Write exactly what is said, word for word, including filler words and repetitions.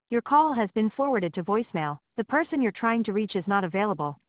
Your call has been forwarded to voicemail. The person you're trying to reach is not available.